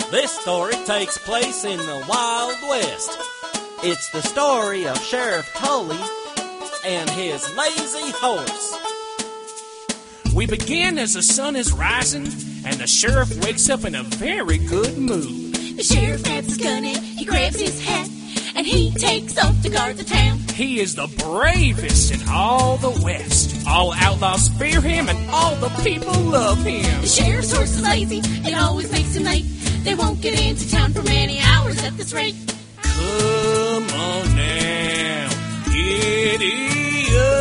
This story takes place in the Wild West. It's the story of Sheriff Tully and his lazy horse. We begin as the sun is rising, and the sheriff wakes up in a very good mood. The sheriff grabs his gun and he grabs his hat, and he takes off to guard the town. He is the bravest in all the West. All outlaws fear him, and all the people love him. The sheriff's horse is lazy, it always makes him late. They won't get into town for many hours at this rate. Come on now, giddy up.